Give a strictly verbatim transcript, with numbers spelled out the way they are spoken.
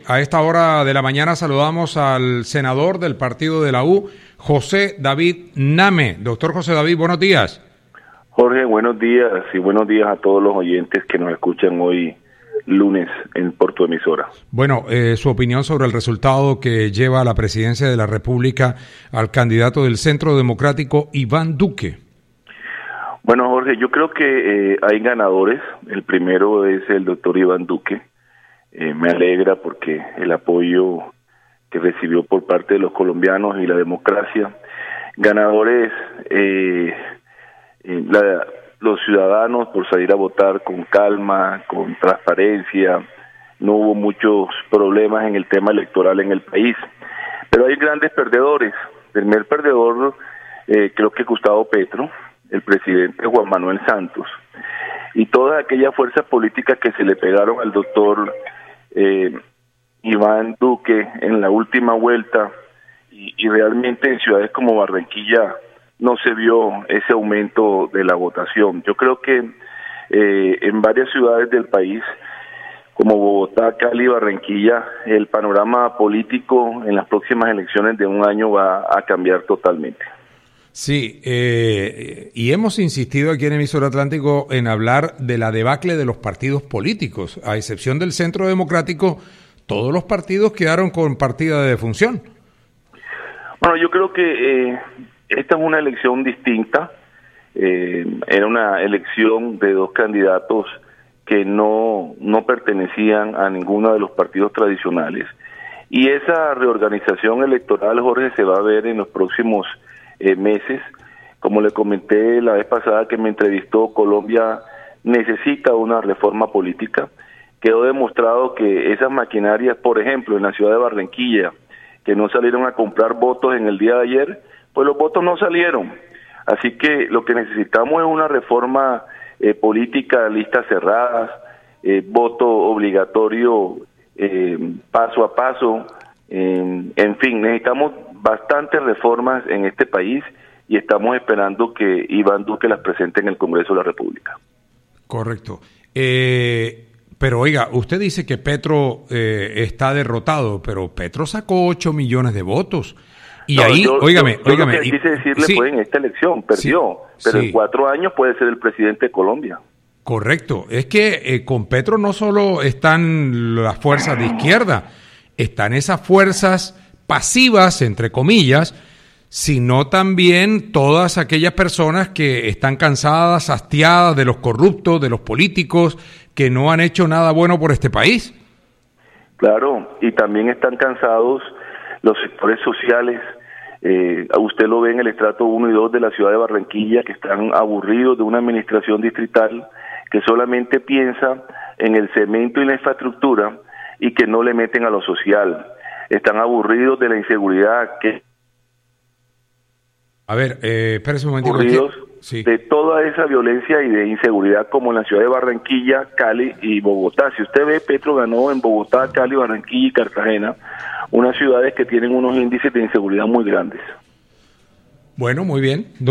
A esta hora de la mañana saludamos al senador del partido de la U, José David Name. Doctor José David, buenos días. Jorge, buenos días y buenos días a todos los oyentes que nos escuchan hoy lunes en por tu emisora. Bueno, eh, su opinión sobre el resultado que lleva a la presidencia de la República al candidato del Centro Democrático, Iván Duque. Bueno, Jorge, yo creo que eh, hay ganadores. El primero es el doctor Iván Duque. Eh, me alegra porque el apoyo que recibió por parte de los colombianos y la democracia. Ganadores, eh, eh, la, los ciudadanos por salir a votar con calma, con transparencia. No hubo muchos problemas en el tema electoral en el país. Pero hay grandes perdedores. El primer perdedor eh, creo que Gustavo Petro, el presidente Juan Manuel Santos, y todas aquellas fuerzas políticas que se le pegaron al doctor eh, Iván Duque en la última vuelta, y, y realmente en ciudades como Barranquilla no se vio ese aumento de la votación. Yo creo que eh, en varias ciudades del país, como Bogotá, Cali y Barranquilla, el panorama político en las próximas elecciones de un año va a cambiar totalmente. Sí, eh, y hemos insistido aquí en Emisora Atlántico en hablar de la debacle de los partidos políticos. A excepción del Centro Democrático, todos los partidos quedaron con partida de defunción. Bueno, yo creo que eh, esta es una elección distinta. Eh, era una elección de dos candidatos que no, no pertenecían a ninguno de los partidos tradicionales. Y esa reorganización electoral, Jorge, se va a ver en los próximos Eh, meses. Como le comenté la vez pasada que me entrevistó, Colombia necesita una reforma política. Quedó demostrado que esas maquinarias, por ejemplo, en la ciudad de Barranquilla, que no salieron a comprar votos en el día de ayer, pues los votos no salieron. Así que lo que necesitamos es una reforma eh, política, listas cerradas, eh, voto obligatorio eh, paso a paso, eh, en fin, necesitamos bastantes reformas en este país y estamos esperando que Iván Duque las presente en el Congreso de la República. Correcto. Eh, pero oiga, usted dice que Petro eh, está derrotado, pero Petro sacó ocho millones de votos. Y no, ahí, yo, óigame, yo, yo óigame. Lo que quise decirle sí, fue en esta elección, perdió, sí, pero sí. En cuatro años puede ser el presidente de Colombia. Correcto. Es que eh, con Petro no solo están las fuerzas de izquierda, están esas fuerzas pasivas, entre comillas, sino también todas aquellas personas que están cansadas, hastiadas de los corruptos, de los políticos, que no han hecho nada bueno por este país. Claro, y también están cansados los sectores sociales. Eh, usted lo ve en el estrato uno y dos de la ciudad de Barranquilla, que están aburridos de una administración distrital que solamente piensa en el cemento y la infraestructura y que no le meten a lo social. Están aburridos de la inseguridad que... A ver, eh, espérese un momentico. Aburridos sí. de toda esa violencia y de inseguridad como en la ciudad de Barranquilla, Cali y Bogotá. Si usted ve, Petro ganó en Bogotá, Cali, Barranquilla y Cartagena, unas ciudades que tienen unos índices de inseguridad muy grandes. Bueno, muy bien.